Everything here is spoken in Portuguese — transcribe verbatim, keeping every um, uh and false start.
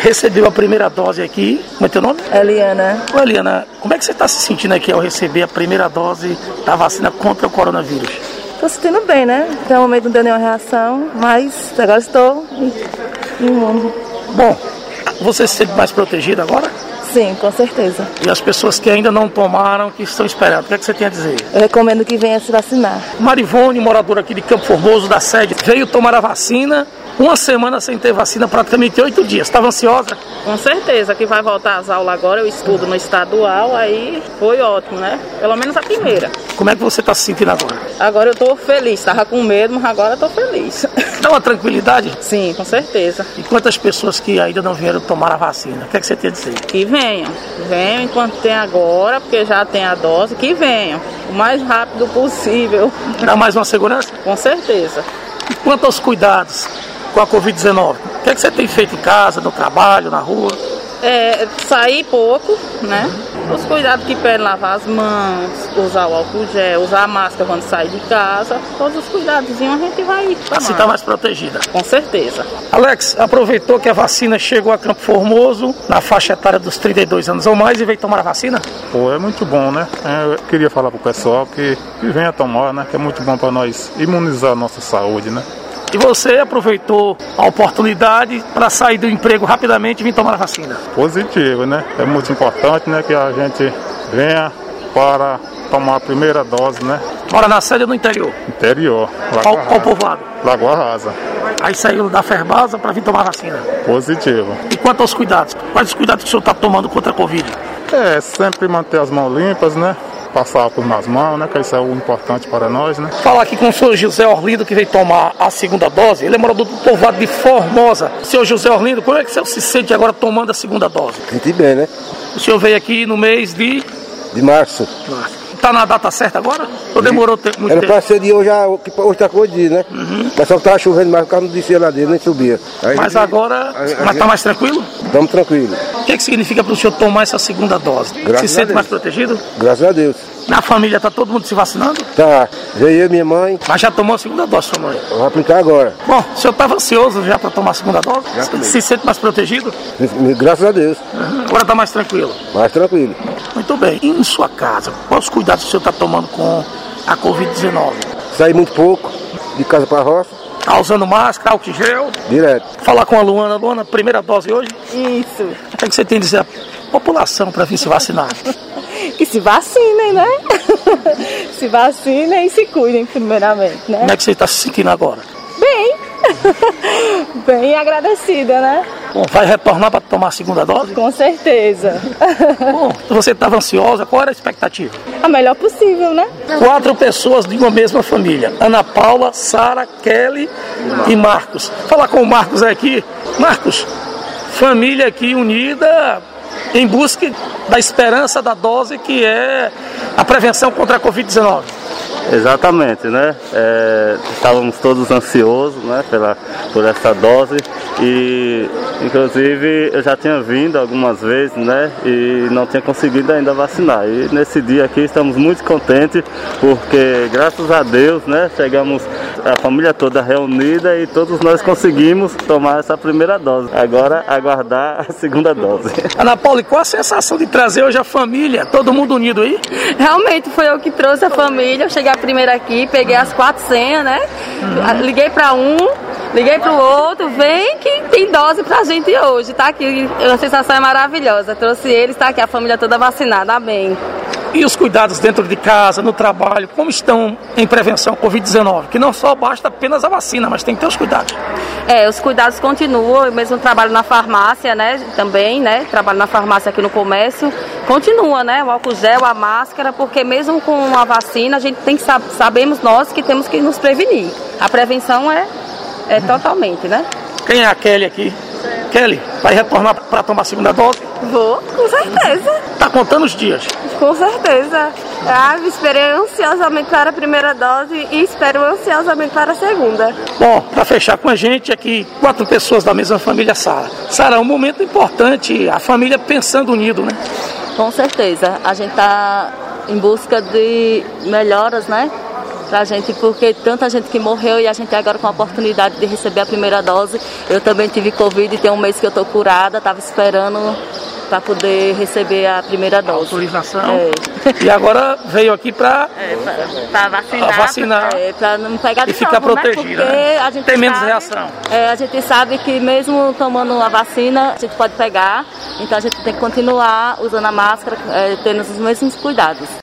recebeu a primeira dose aqui. Como é teu nome? Eliana. Ô, Eliana, como é que você está se sentindo aqui ao receber a primeira dose da vacina contra o coronavírus? Estou se sentindo bem, né? Até o momento não deu nenhuma reação, mas agora estou imune. Bom, você se sente mais protegida agora? Sim, com certeza. E as pessoas que ainda não tomaram, que estão esperando, o que é que você tem a dizer? Eu recomendo que venha se vacinar. Marivone, moradora aqui de Campo Formoso, da sede, veio tomar a vacina, uma semana sem ter vacina, praticamente oito dias. Estava ansiosa? Com certeza, que vai voltar às aulas agora, eu estudo no estadual, aí foi ótimo, né? Pelo menos a primeira. Como é que você está se sentindo agora? Agora eu estou feliz, estava com medo, mas agora estou feliz. Dá uma tranquilidade? Sim, com certeza. E quantas pessoas que ainda não vieram tomar a vacina? O que é que você tem a dizer? Que venham, venham enquanto tem agora, porque já tem a dose, que venham, o mais rápido possível. Dá mais uma segurança? Com certeza. E quanto aos cuidados com a covid dezenove, o que é que você tem feito em casa, no trabalho, na rua? É, sair pouco, né? Os cuidados que pedem, lavar as mãos, usar o álcool gel, usar a máscara quando sai de casa, todos os cuidados a gente vai tomar. Assim está mais protegida. Com certeza. Alex, aproveitou que a vacina chegou a Campo Formoso, na faixa etária dos trinta e dois anos ou mais, e veio tomar a vacina? Pô, é muito bom, né? Eu queria falar pro pessoal que, que venha tomar, né? Que é muito bom para nós imunizar a nossa saúde, né? E você aproveitou a oportunidade para sair do emprego rapidamente e vir tomar a vacina? Positivo, né? É muito importante, né, que a gente venha para tomar a primeira dose, né? Mora na sede ou no interior? Interior. Qual, qual povoado? Lagoa Rasa. Aí saiu da Ferbasa para vir tomar a vacina? Positivo. E quanto aos cuidados? Quais os cuidados que o senhor está tomando contra a Covid? É, sempre manter as mãos limpas, né? Passar por nas mãos, né? Que isso é o importante para nós, né? Falar aqui com o senhor José Orlindo, que veio tomar a segunda dose. Ele é morador do povoado de Formosa. Senhor José Orlindo, como é que o senhor se sente agora tomando a segunda dose? Senti bem, né? O senhor veio aqui no mês de... De março. Está na data certa agora? Ou demorou tempo, muito Era tempo? para ser de hoje, que hoje está com dia, né? Uhum. Mas só que estava chovendo mais, o carro não descia lá dentro, nem subia. Aí, mas agora, a, a, mas está mais tranquilo? Estamos tranquilos. O que é que significa para o senhor tomar essa segunda dose? Graças se sente mais protegido? Graças a Deus. Na família está todo mundo se vacinando? Tá, veio eu e minha mãe. Mas já tomou a segunda dose, sua mãe? Vou aplicar agora. Bom, o senhor estava ansioso já para tomar a segunda dose? Já se, se sente mais protegido? Graças a Deus. Uhum. Agora está mais tranquilo? Mais tranquilo. Muito bem. E em sua casa, quais os cuidados que o senhor está tomando com a covid dezenove? Saí muito pouco, de casa para a roça. Está usando máscara, álcool gel? Direto. Falar com a Luana. Luana, primeira dose hoje? Isso. O que é que você tem a dizer à população para vir se vacinar? Que se vacinem, né? Se vacinem e se cuidem primeiramente, né? Como é que você está se sentindo agora? Bem. Bem agradecida, né? Bom, vai retornar para tomar a segunda dose? Com certeza. Bom, você estava ansiosa, qual era a expectativa? A melhor possível, né? Quatro pessoas de uma mesma família. Ana Paula, Sara, Kelly e Marcos. Falar com o Marcos aqui. Marcos, família aqui unida em busca da esperança da dose, que é a prevenção contra a covid dezenove. Exatamente, né? É, estávamos todos ansiosos, né, pela, por essa dose e, inclusive, eu já tinha vindo algumas vezes, né, e não tinha conseguido ainda vacinar. E nesse dia aqui estamos muito contentes porque, graças a Deus, né, chegamos a família toda reunida e todos nós conseguimos tomar essa primeira dose. Agora, aguardar a segunda dose. Ana Paula, e qual a sensação de trazer hoje a família, todo mundo unido aí? Realmente foi eu que trouxe a família. Eu cheguei a primeira aqui, peguei as quatro senhas, né? Uhum. Liguei para um, liguei para o outro, vem que tem dose pra gente hoje, tá aqui. A sensação é maravilhosa. Trouxe eles, tá aqui a família toda vacinada, amém. E os cuidados dentro de casa, no trabalho, como estão em prevenção à covid dezenove? Que não só basta apenas a vacina, mas tem que ter os cuidados. É, os cuidados continuam, eu mesmo trabalho na farmácia, né, também, né, trabalho na farmácia aqui no comércio, continua, né, o álcool gel, a máscara, porque mesmo com a vacina, a gente tem que saber, sabemos nós que temos que nos prevenir. A prevenção é, é totalmente, né. Quem é a Kelly aqui? Kelly, vai retornar para tomar a segunda dose? Vou, com certeza. Tá contando os dias? Com certeza. Ah, esperei ansiosamente para a primeira dose e espero ansiosamente para a segunda. Bom, para fechar com a gente aqui, quatro pessoas da mesma família Sara. Sara, um momento importante, a família pensando unido, né? Com certeza. A gente está em busca de melhoras, né? pra gente, porque tanta gente que morreu e a gente agora com a oportunidade de receber a primeira dose. Eu também tive Covid e tem um mês que eu tô curada, tava esperando para poder receber a primeira dose. Autorização. É. E agora veio aqui para é, pra, pra vacinar, vacinar é, pra não pegar de e ficar novo, protegida. Né? Né? A gente tem menos sabe, reação. É, a gente sabe que mesmo tomando a vacina, a gente pode pegar, então a gente tem que continuar usando a máscara, é, tendo os mesmos cuidados.